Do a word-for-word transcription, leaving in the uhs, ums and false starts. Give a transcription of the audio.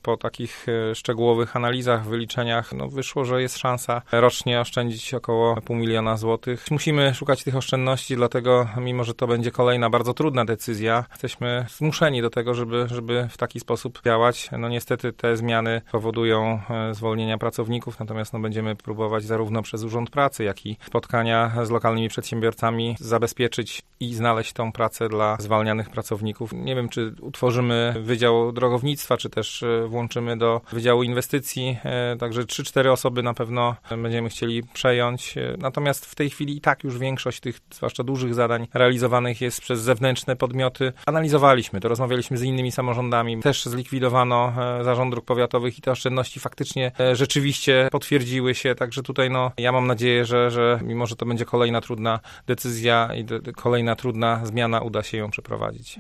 po takich szczegółowych analizach, wyliczeniach, no wyszło, że jest szansa rocznie oszczędzić około pół miliona złotych. Musimy szukać tych oszczędności, dlatego mimo, że to będzie kolejna bardzo trudna decyzja, jesteśmy zmuszeni do tego, żeby, żeby w taki sposób działać. No niestety te zmiany powodują zwolnienia pracowników, natomiast no, będziemy próbować zarówno przez Urząd Pracy, jak i spotkania z lokalnymi przedsiębiorcami zabezpieczyć i znaleźć tą pracę dla zwalnianych pracowników. Nie wiem, czy utworzymy Wydział Drogownictwa, czy też włączymy do Wydziału Inwestycji, także trzy cztery osoby na pewno będziemy chcieli przejąć. Natomiast w tej chwili i tak już większość tych, zwłaszcza dużych zadań realizowanych jest przez zewnętrzne podmioty. Analizowaliśmy to, rozmawialiśmy z innymi samorządami. Też zlikwidowano zarząd dróg powiatowych i te oszczędności faktycznie rzeczywiście potwierdziły się. Także tutaj no, ja mam nadzieję, że, że mimo, że to będzie kolejna trudna decyzja i de- kolejna trudna zmiana, uda się ją przeprowadzić.